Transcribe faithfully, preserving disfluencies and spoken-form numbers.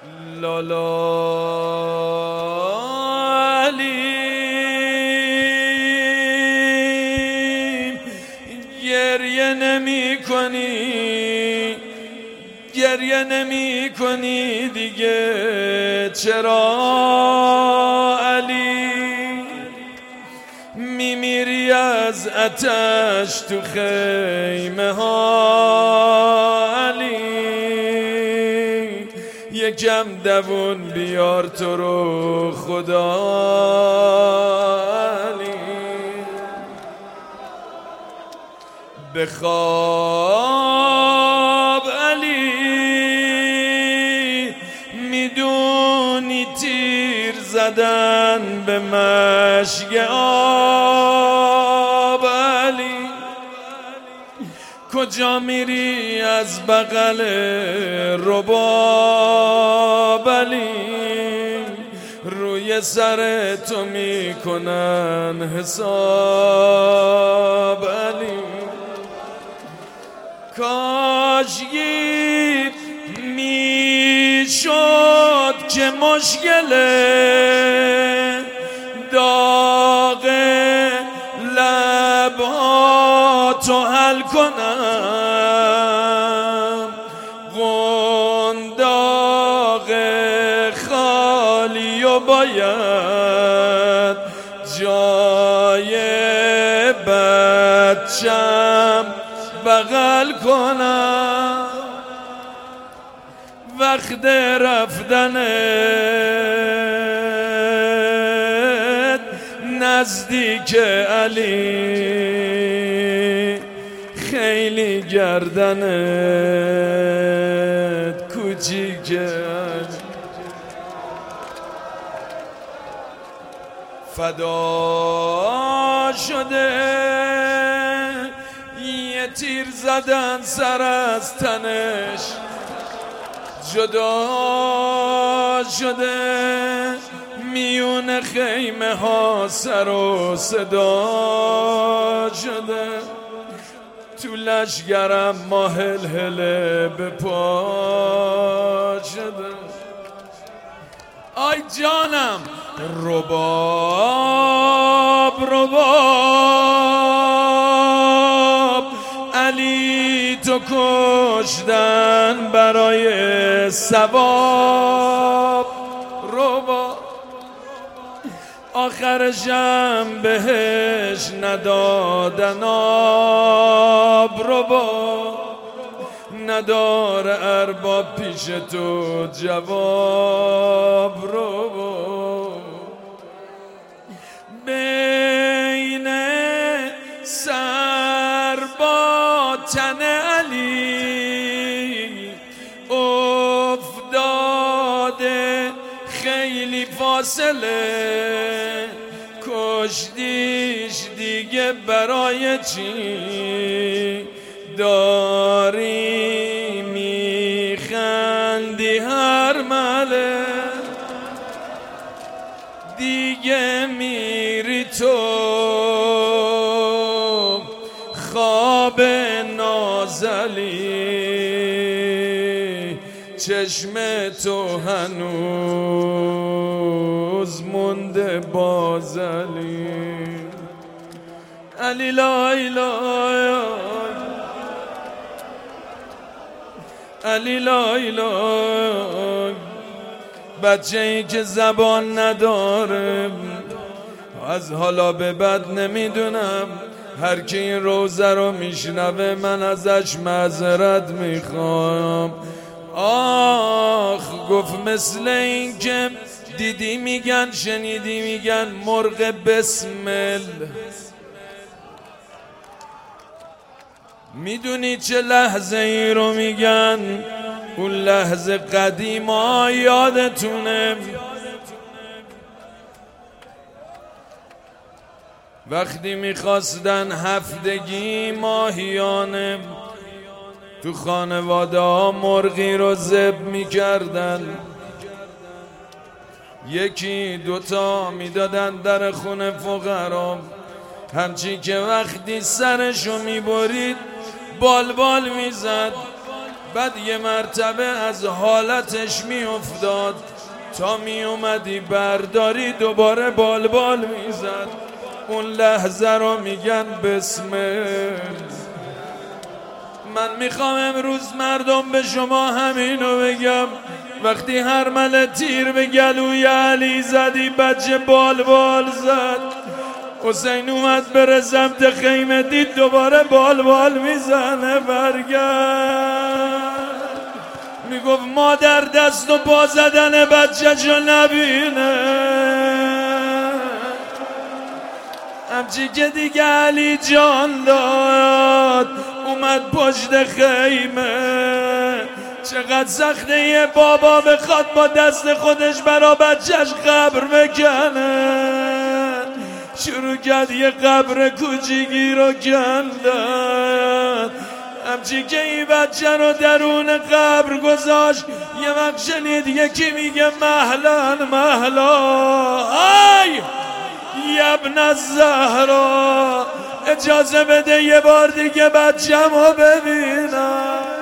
لالا علیم گریه نمی کنی گریه نمی کنی دیگه چرا علی میمیری از آتش تو خیمه ها علی یکم دوون بیار تو رو خدا علی بخواب علی میدونی تیر زدن به مشک آب علی کجا میری از بغل رباب علی روی سر تو میکنن حساب علی کاشکی میشد که مشکل داغ لبها تو حل کنم قنداق خالی و باید جای بچم بغل کنم وقت رفتنت نزدیک علی خیلی گردنت کوچیکه فدا شده یه تیر زدن سر از تنش جدا شده میون خیمه ها سر و صدا شده تو لشگرم ما هلهله به پا شده آی جانم رباب رباب علی تو کشتن برای ثواب رباب آخرشم بهش ندادن آب رباب نداره ارباب پیش تو جواب رباب بین سر با تن علی افتاده خیلی فاصله کشتیش دیگه برای چی داری میخندی هر مله دیگه میری تو خواب نازلی چشم تو هنوز مونده بازلی علی لا اله علی لا اله بچه ای که زبان نداره از حالا به بد نمیدونم هر کی این روزه رو میشنوه من ازش معذرت میخوام آخ گفت مثل این که دیدی میگن شنیدی میگن مرغ بسمل میدونی چه لحظه ای رو میگن اون لحظه قدیما یادتونه وقتی میخواستن هفتگی ماهیانه تو خانواده ها مرغی رو ذبح میکردن یکی دوتا میدادن در خونه فقرا همچی که وقتی سرشو میبرید بال بال میزد بعد یه مرتبه از حالتش می افتاد، تا می اومدی برداری دوباره بال بال میزد. اون لحظه رو میگن بسمل. من میخوام امروز مردم به شما همینو بگم، وقتی هر مل تیر به گلوی علی زدی بچه بال بال زد. حسین اومد بره سمت خیمه، دید دوباره بال بال میزنه، برگرد میگفت مادر دست و پا زدن بچه چو نبینه. همچی که دیگه علی جان داد اومد پشت خیمه. چقدر سخته یه بابا بخواد با دست خودش برا بچهش قبر بکنه. شروع کرد یه قبر کوچیکی رو کندن. همچی که این بچه رو درون قبر گذاشت، یه وقت شنید یکی میگه مهلا مهلا، آی ابن الزهرا اجازه بده یه بار دیگه بچه‌مو ببینم.